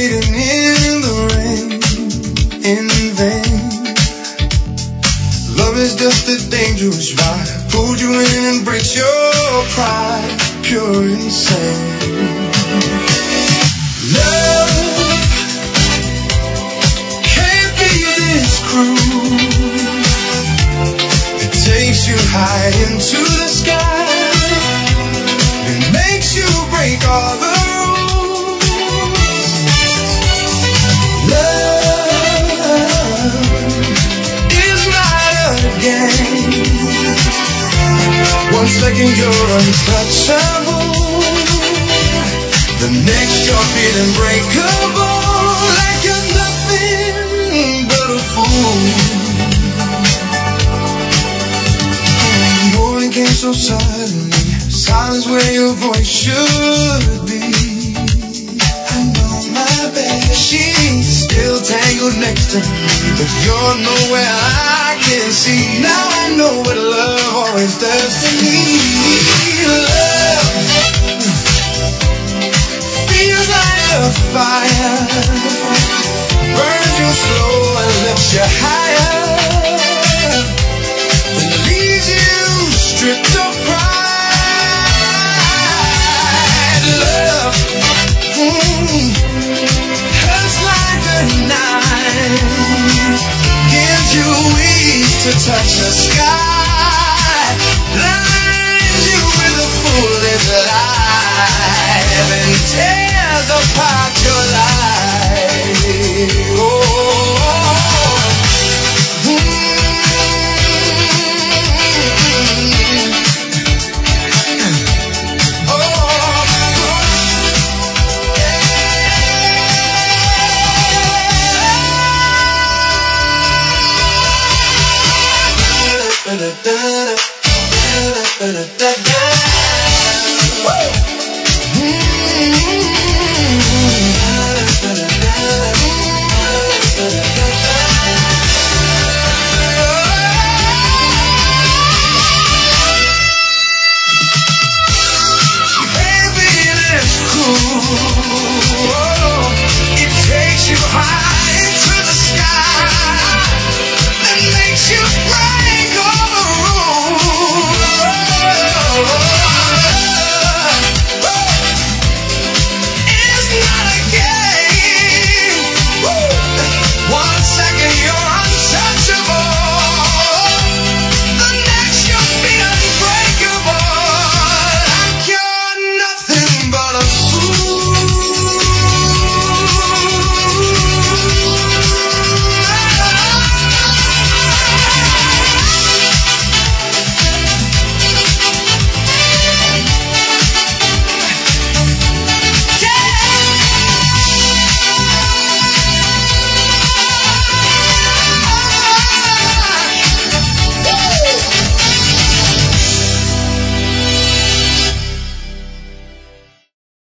waiting in the rain in vain. Love is just a dangerous ride, pulls you in and breaks your pride, pure insane. Love can't be this cruel. It takes you high into the sky. It makes you break all the rules. Love is not a game. 1 second you're untouchable, the next you're feeling breakable, like you're nothing but a fool. Morning came so suddenly, silence where your voice should be. I know my bad, she's still tangled next to me, but you're nowhere I can see. Now I know what love always does to me. Love feels like a fire, burns you slow and lifts you higher, then leaves you stripped of pride. Love hurts like a knife, gives you wings to touch the sky.